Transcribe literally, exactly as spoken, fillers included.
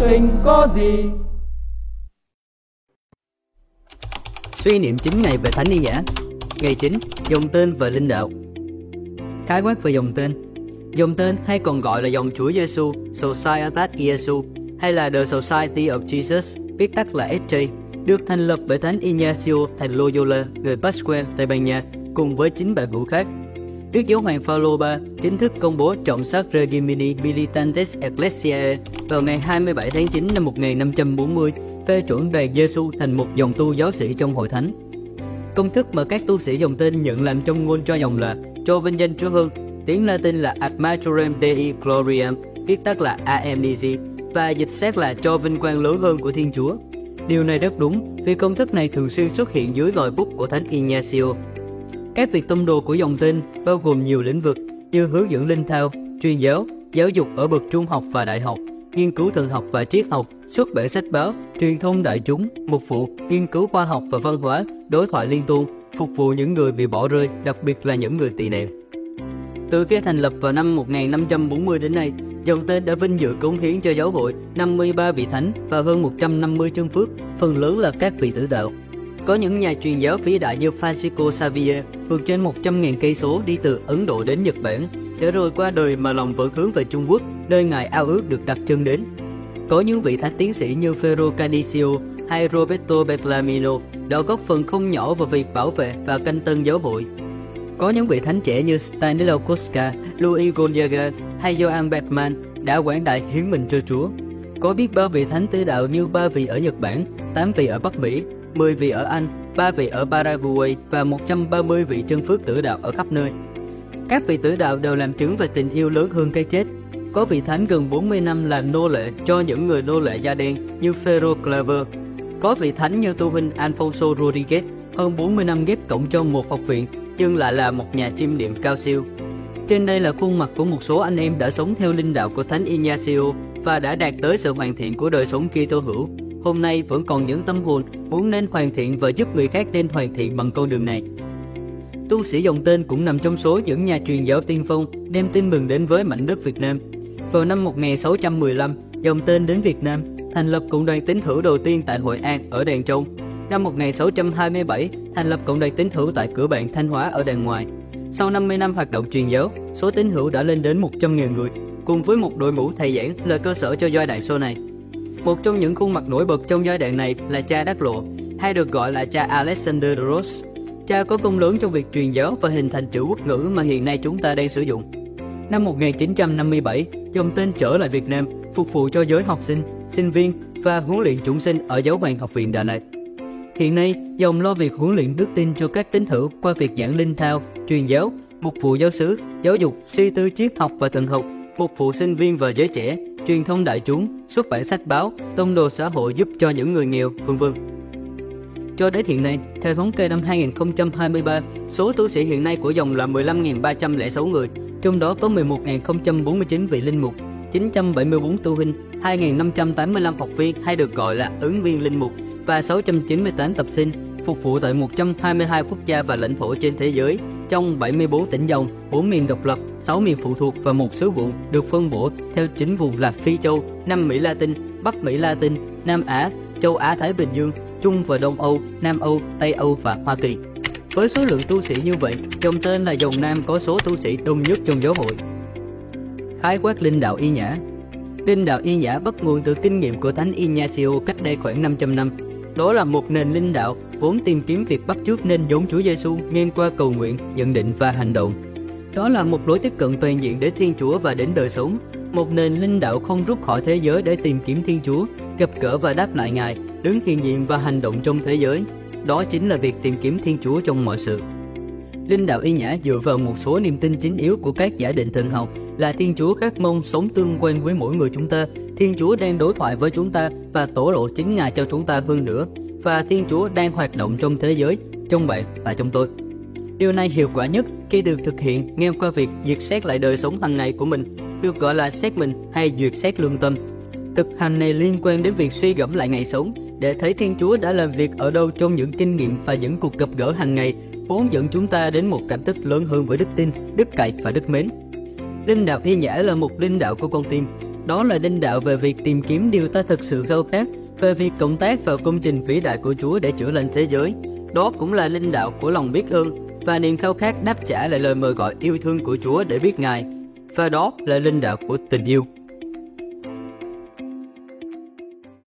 sinh có gì. Suy niệm chín ngày về Thánh Y Nhã. Ngày chín, dòng tên và linh đạo. Khái quát về dòng tên. Dòng tên hay còn gọi là dòng Chúa Giêsu, Societas Jesu, hay là The Society of Jesus, viết tắt là ét gi, được thành lập bởi Thánh Ignacio thành Loyola, người Pascual, Tây Ban Nha, cùng với chín bạn hữu khác. Đức Giáo hoàng Phaolô đệ nhị chính thức công bố trọng sắc Regimini Militantes Ecclesiae vào ngày hai mươi bảy tháng chín năm một nghìn năm trăm bốn mươi, phê chuẩn đoàn Giêsu thành một dòng tu giáo sĩ trong hội thánh. Công thức mà các tu sĩ dòng tên nhận làm trong ngôn cho dòng là cho vinh danh Chúa Hơn, tiếng Latin là Ad Majorem Dei Gloriam, viết tắt là a em đê giê, và dịch sát là cho vinh quang lớn hơn của Thiên Chúa. Điều này rất đúng, vì công thức này thường xuyên xuất hiện dưới ngòi bút của Thánh Ignacio. Các việc tông đồ của dòng tên bao gồm nhiều lĩnh vực như hướng dẫn linh thao, truyền giáo, giáo dục ở bậc trung học và đại học, nghiên cứu thần học và triết học, xuất bản sách báo, truyền thông đại chúng, mục vụ, nghiên cứu khoa học và văn hóa, đối thoại liên tôn, phục vụ những người bị bỏ rơi, đặc biệt là những người tị nạn. Từ khi thành lập vào năm một nghìn năm trăm bốn mươi đến nay, dòng tên đã vinh dự cống hiến cho giáo hội năm mươi ba vị thánh và hơn một trăm năm mươi chân phước, phần lớn là các vị tử đạo. Có những nhà truyền giáo vĩ đại như Francisco Xavier vượt trên một trăm nghìn cây số đi từ Ấn Độ đến Nhật Bản, để rồi qua đời mà lòng vẫn hướng về Trung Quốc, nơi ngài ao ước được đặt chân đến. Có những vị thánh tiến sĩ như Ferro Cadicio hay Roberto Bellarmino đã góp phần không nhỏ vào việc bảo vệ và canh tân giáo hội. Có những vị thánh trẻ như Stanislaw Kostka, Louis Gonzaga hay Johann Beckmann đã quảng đại hiến mình cho Chúa. Có biết bao vị thánh tử đạo như ba vị ở Nhật Bản, tám vị ở Bắc Mỹ, mười vị ở Anh, ba vị ở Paraguay và một trăm ba mươi vị chân phước tử đạo ở khắp nơi. Các vị tử đạo đều làm chứng về tình yêu lớn hơn cái chết. Có vị thánh gần bốn mươi năm làm nô lệ cho những người nô lệ da đen như Ferro Claver. Có vị thánh như tu huynh Alfonso Rodriguez, hơn bốn mươi năm ghép cổng cho một học viện, nhưng lại là một nhà chiêm niệm cao siêu. Trên đây là khuôn mặt của một số anh em đã sống theo linh đạo của Thánh Ignacio và đã đạt tới sự hoàn thiện của đời sống Kitô hữu. Hôm nay vẫn còn những tâm hồn muốn nên hoàn thiện và giúp người khác nên hoàn thiện bằng con đường này. Tu sĩ dòng tên cũng nằm trong số những nhà truyền giáo tiên phong đem tin mừng đến với mảnh đất Việt Nam. Vào năm một nghìn sáu trăm mười lăm, dòng tên đến Việt Nam, thành lập cộng đoàn tín hữu đầu tiên tại Hội An ở Đàn Trong. Năm một nghìn sáu trăm hai mươi bảy, thành lập cộng đoàn tín hữu tại Cửa Bạn Thanh Hóa ở Đàn Ngoài. Sau năm mươi năm hoạt động truyền giáo, số tín hữu đã lên đến một trăm nghìn người, cùng với một đội ngũ thầy giảng là cơ sở cho giai đoạn sau này. Một trong những khuôn mặt nổi bật trong giai đoạn này là cha Đắc Lộ, hay được gọi là cha Alexander de Ros. Cha có công lớn trong việc truyền giáo và hình thành chữ quốc ngữ mà hiện nay chúng ta đang sử dụng. Năm một nghìn chín trăm năm mươi bảy, dòng tên trở lại Việt Nam, phục vụ cho giới học sinh, sinh viên và huấn luyện chúng sinh ở Giáo hoàng Học viện Đà Lạt. Hiện nay, dòng lo việc huấn luyện đức tin cho các tín hữu qua việc giảng linh thao, truyền giáo, mục vụ giáo xứ, giáo dục, suy tư triết học và thần học, mục vụ sinh viên và giới trẻ, truyền thông đại chúng, xuất bản sách báo, tông đồ xã hội giúp cho những người nghèo, vân vân. Cho đến hiện nay, theo thống kê năm hai nghìn không trăm hai mươi ba, số tu sĩ hiện nay của dòng là mười lăm nghìn ba trăm lẻ sáu người, trong đó có mười một nghìn không trăm bốn mươi chín vị linh mục, chín trăm bảy mươi tư tu huynh, hai nghìn năm trăm tám mươi lăm học viên hay được gọi là ứng viên linh mục và sáu trăm chín mươi tám tập sinh, phục vụ tại một trăm hai mươi hai quốc gia và lãnh thổ trên thế giới, trong bảy mươi tư tỉnh dòng, bốn miền độc lập, sáu miền phụ thuộc và một sứ vụ được phân bổ theo chính vùng là Phi Châu, Nam Mỹ Latin, Bắc Mỹ Latin, Nam Á, Châu Á Thái Bình Dương, Trung và Đông Âu, Nam Âu, Tây Âu và Hoa Kỳ. Với số lượng tu sĩ như vậy, dòng tên là dòng Nam có số tu sĩ đông nhất trong giáo hội. Khái quát linh đạo Y Nhã. Linh đạo Y Nhã bắt nguồn từ kinh nghiệm của Thánh Ignacio cách đây khoảng năm trăm năm. Đó là một nền linh đạo vốn tìm kiếm việc bắt chước nên giống Chúa Giêsu ngang qua cầu nguyện, nhận định và hành động. Đó là một lối tiếp cận toàn diện đến Thiên Chúa và đến đời sống. Một nền linh đạo không rút khỏi thế giới để tìm kiếm Thiên Chúa, gặp gỡ và đáp lại Ngài, đứng hiện diện và hành động trong thế giới. Đó chính là việc tìm kiếm Thiên Chúa trong mọi sự. Linh đạo Y Nhã dựa vào một số niềm tin chính yếu của các giả định thần học là Thiên Chúa khát mong sống tương quan với mỗi người chúng ta, Thiên Chúa đang đối thoại với chúng ta và tổ lộ chính Ngài cho chúng ta hơn nữa, và Thiên Chúa đang hoạt động trong thế giới, trong bạn và trong tôi. Điều này hiệu quả nhất khi được thực hiện ngang qua việc duyệt xét lại đời sống hàng ngày của mình, được gọi là xét mình hay duyệt xét lương tâm. Thực hành này liên quan đến việc suy gẫm lại ngày sống để thấy Thiên Chúa đã làm việc ở đâu trong những kinh nghiệm và những cuộc gặp gỡ hàng ngày, vốn dẫn chúng ta đến một cảm thức lớn hơn với đức tin, đức cậy và đức mến. Linh đạo Y Nhã là một linh đạo của con tim. Đó là linh đạo về việc tìm kiếm điều ta thực sự khao khát, về việc cộng tác vào công trình vĩ đại của Chúa để chữa lành thế giới. Đó cũng là linh đạo của lòng biết ơn và niềm khao khát đáp trả lại lời mời gọi yêu thương của Chúa để biết Ngài. Và đó là linh đạo của tình yêu.